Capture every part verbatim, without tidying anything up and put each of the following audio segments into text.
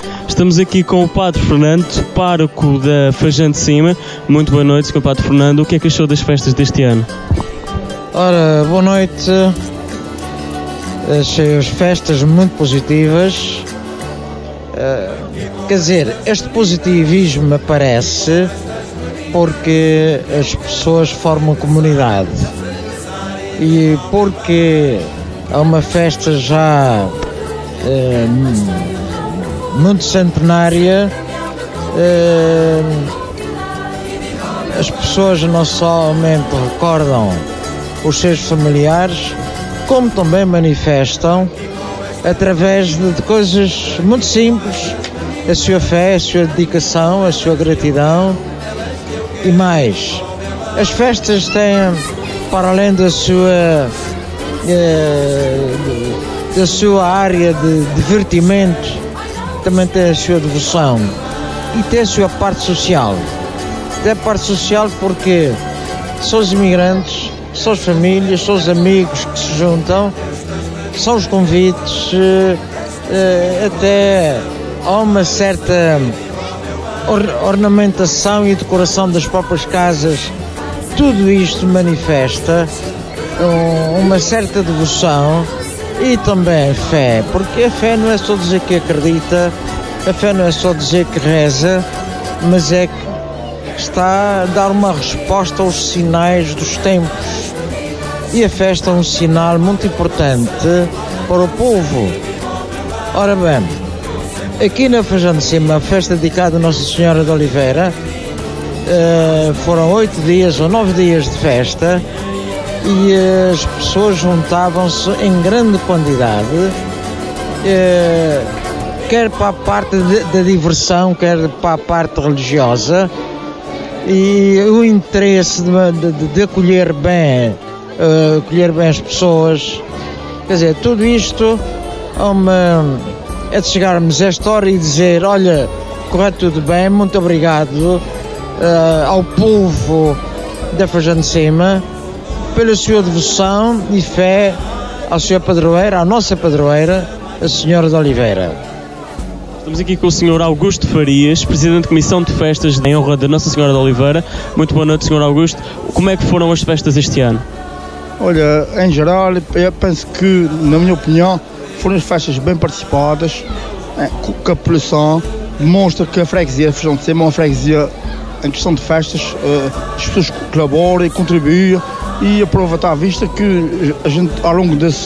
Estamos aqui com o Padre Fernando, pároco da Fajã de Cima. Muito boa noite, senhor Padre Fernando. O que é que achou das festas deste ano? Ora, boa noite. Achei as festas muito positivas. Uh, quer dizer, este positivismo aparece porque as pessoas formam comunidade e porque é uma festa já uh, muito centenária. Uh, as pessoas não somente recordam os seus familiares, como também manifestam através de, de coisas muito simples a sua fé, a sua dedicação, a sua gratidão e mais. As festas têm, para além da sua eh, da sua área de divertimento, também tem a sua devoção e tem a sua parte social. Tem a parte social porque são os imigrantes, são as famílias, são os amigos que se juntam, são os convites, até há uma certa ornamentação e decoração das próprias casas. Tudo isto manifesta uma certa devoção e também fé, porque a fé não é só dizer que acredita, a fé não é só dizer que reza, mas é que está a dar uma resposta aos sinais dos tempos. E a festa é um sinal muito importante para o povo. Ora bem, aqui na Fajã de Cima, a festa dedicada a Nossa Senhora de Oliveira, uh, foram oito dias ou nove dias de festa e uh, as pessoas juntavam-se em grande quantidade, uh, quer para a parte da diversão, quer para a parte religiosa, e o interesse de, de, de acolher bem Uh, acolher bem as pessoas. Quer dizer, tudo isto é, uma, é de chegarmos a esta hora e dizer: olha, correu tudo bem, muito obrigado uh, ao povo da Fajã de Cima pela sua devoção e fé à sua padroeira, à nossa padroeira, a Senhora de Oliveira. Estamos aqui com o senhor Augusto Farias, Presidente da Comissão de Festas em honra da Nossa Senhora de Oliveira. Muito boa noite, senhor Augusto. Como é que foram as festas este ano? Olha, em geral, eu penso que, na minha opinião, foram festas bem participadas, com a população, demonstra que a freguesia, a Fajã de Cima, é uma freguesia em questão de festas, as pessoas colaboram e contribuem, e aproveitar à vista que a gente, ao longo desses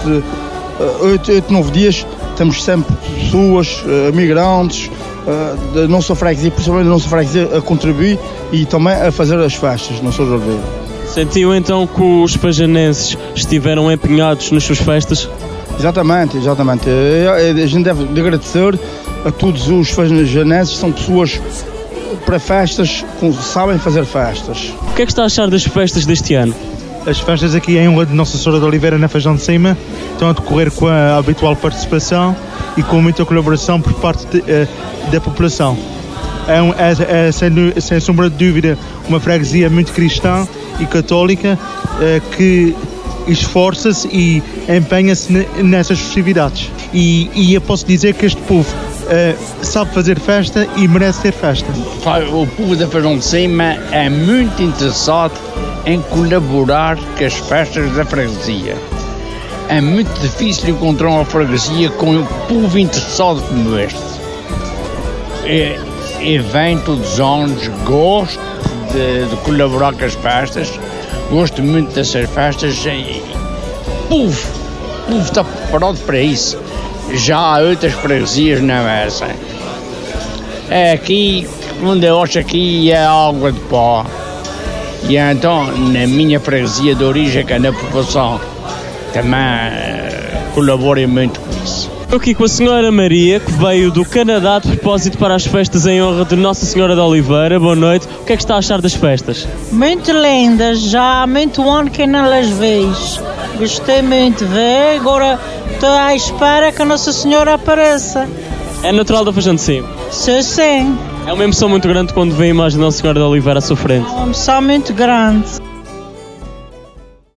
oito, nove dias, temos sempre pessoas, migrantes, da nossa freguesia, principalmente da nossa freguesia, a contribuir e também a fazer as festas na sua Oliveira. Sentiu então que os fajanenses estiveram empenhados nas suas festas? Exatamente, exatamente. A gente deve agradecer a todos os fajanenses, são pessoas para festas, sabem fazer festas. O que é que está a achar das festas deste ano? As festas aqui em honra de Nossa Senhora de Oliveira na Fajã de Cima estão a decorrer com a habitual participação e com muita colaboração por parte de, uh, da população. É, um, é, é sem, sem sombra de dúvida uma freguesia muito cristã e católica eh, que esforça-se e empenha-se nessas festividades. E, e eu posso dizer que este povo eh, sabe fazer festa e merece ter festa. O povo da Fajã de Cima é muito interessado em colaborar com as festas da freguesia. É muito difícil encontrar uma freguesia com um povo interessado como este. E, e vem todos os anos, gosto De, de colaborar com as festas, gosto muito dessas festas e o povo, o povo está preparado para isso. Já há outras freguesias, não é essa. É aqui, onde eu acho aqui é água de pó. E então, na minha freguesia de origem, que é na população, também uh, colaborem muito com isso. Estou aqui com a senhora Maria, que veio do Canadá de propósito para as festas em honra de Nossa Senhora de Oliveira. Boa noite. O que é que está a achar das festas? Muito lindas, já há muito ano que não as vejo. Gostei muito de ver, agora estou à espera que a Nossa Senhora apareça. É natural da Fajã de Cima? Sim, sim. É uma emoção muito grande quando vê a imagem de Nossa Senhora de Oliveira à sua frente. É uma emoção muito grande.